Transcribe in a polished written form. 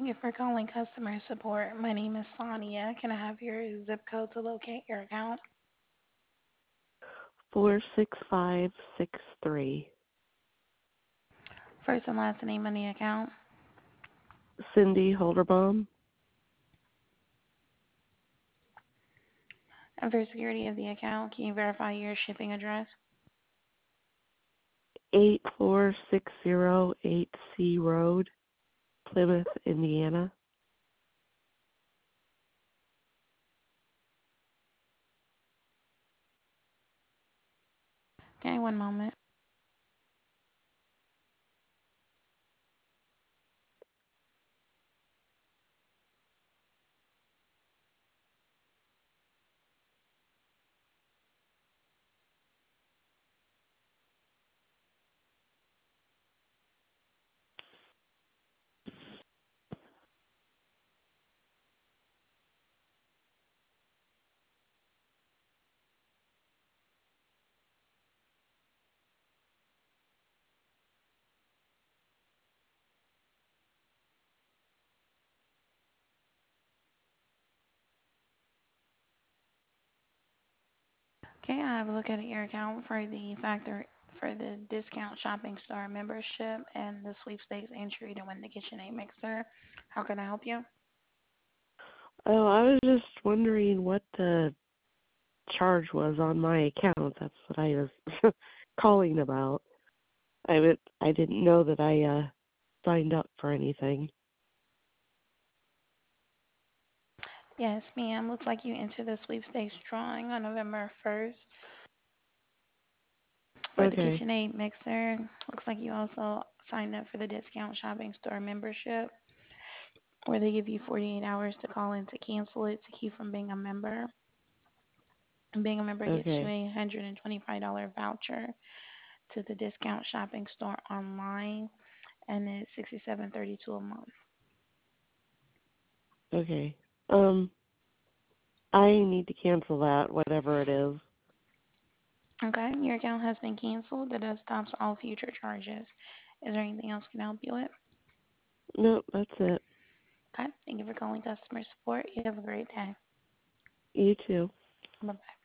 Thank you for calling customer support. My name is Sonia. Can I have your zip code to locate your account? 46563. First and last name on the account. Cindy Holderbaum. And for security of the account, can you verify your shipping address? 84608C Road, Plymouth, Indiana. Okay, one moment. Okay, I have a look at your account for the factor for the discount shopping star membership and the sweepstakes entry to win the KitchenAid mixer. How can I help you? Oh, I was just wondering what the charge was on my account. That's what I was calling about. I didn't know that I signed up for anything. Yes, ma'am. Looks like you entered the sweepstakes drawing on November 1st for the Okay, KitchenAid mixer. Looks like you also signed up for the discount shopping store membership, where they give you 48 hours to call in to cancel it to keep from being a member. And being a member gets you okay, a $125 voucher to the discount shopping store online, and it's 67.32 a month. okay. Um, I need to cancel that, whatever it is. Okay, your account has been canceled. That stops all future charges. Is there anything else I can help you with? Nope, that's it. Okay, thank you for calling customer support. You have a great day. You too. Bye bye.